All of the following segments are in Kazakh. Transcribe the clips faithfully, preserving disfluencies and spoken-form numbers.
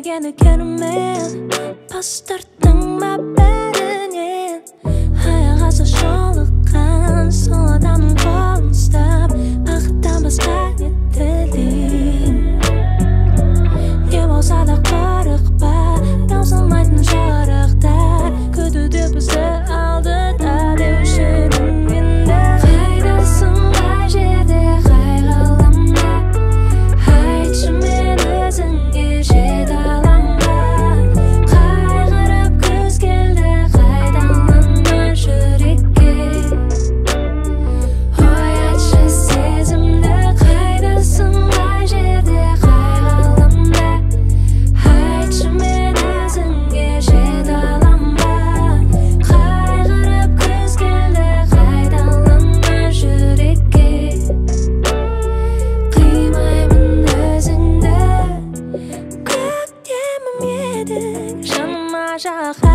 неге нүкерімен бас тарттың ба бәрінен аяқ асты жолыққан сол адамның қолын ұстап бақыттан басқа не тілейін не болса да қорықпа таусылмайтын жарықтар күтуде бізді алдыда деуші едің енді қайдасың қай жерде қай ғаламда айтшы мен өзіңе жете алам ба қайғырып күз келді қайталама жүрекке ой айтшы сезімді қайдасың қай жерде қай ғаламда айтшы мен өзіңе жете алам ба қайғырып күз келді қайталама жүрекке қимаймын өзіңді көктемім едің жаныма жаға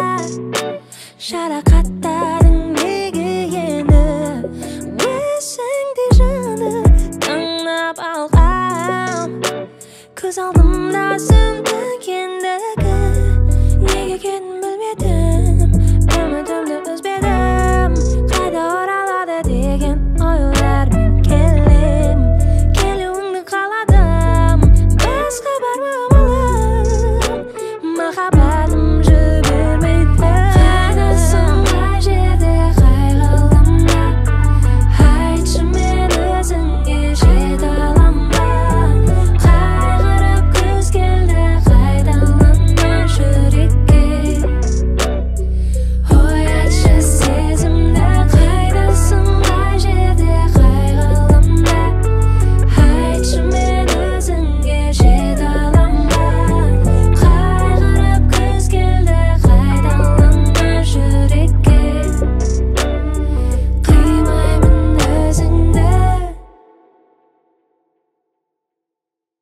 жарақаттарың неге енді өзіңдей жаны таңдап алғам көз алдымда сөндік енді